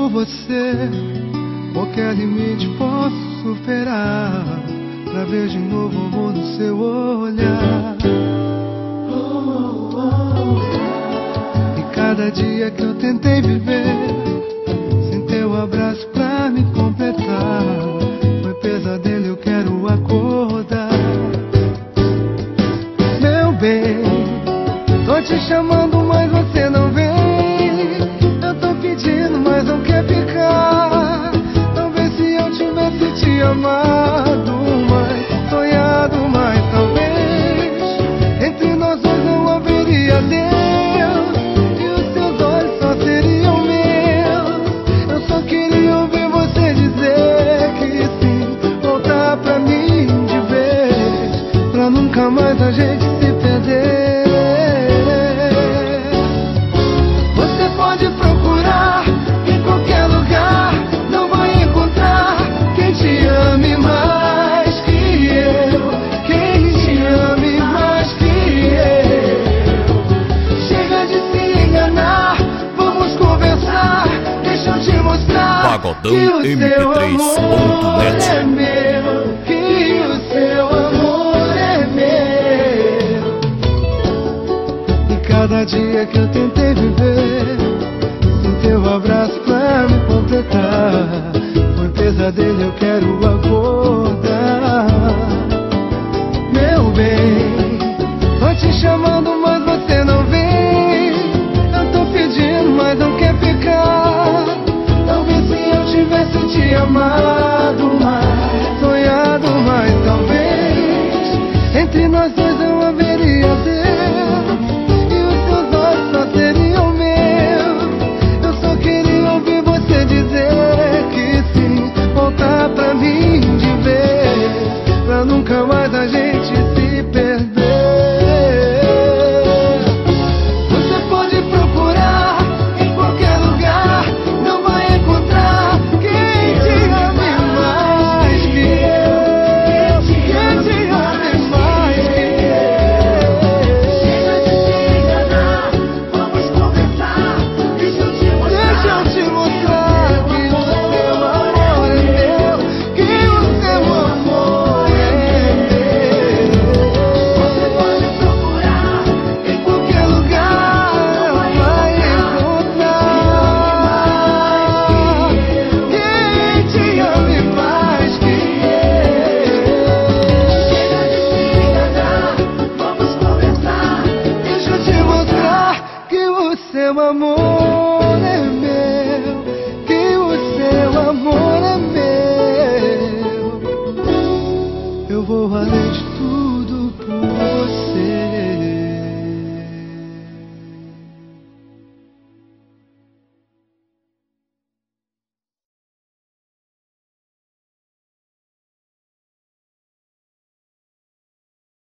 por você. Qualquer limite posso superar, pra ver de novo o amor no seu olhar. E cada dia que eu tentei viver sem teu abraço pra me completar, foi pesadelo, eu quero acordar. Meu bem, tô te chamando, mas você não vem. Eu tô pedindo, mas não quer ficar. Talvez se eu tivesse te amado mais, sonhado mais, talvez entre nós dois não haveria Deus, e os seus olhos só seriam meus. Eu só queria ouvir você dizer que sim, voltar pra mim de vez, pra nunca mais a gente se perder. Pode procurar em qualquer lugar, não vai encontrar quem te ame mais que eu, quem te ame mais que eu. Chega de se enganar, vamos conversar, deixa eu te mostrar Pagodão que o seu amor MP3.net. é meu, que o seu amor é meu. E cada dia que eu tentei viver teu abraço pra me completar, foi pesadelo, eu quero acordar. Meu bem, tô te chamando, mas você não vem. Eu tô pedindo, mas não quer ficar. Talvez se eu tivesse te amado mais, sonhado mais, talvez entre nós dois não haveria Deus, e os seus olhos só seriam meus. Dizer que sim, voltar pra mim de vez, pra nunca mais a gente se perder. Você pode procurar em qualquer lugar, não vai encontrar quem te ame mais que eu, quem te ame mais que eu. Chega de se enganar, vamos conversar, deixa eu te mostrar. Seu amor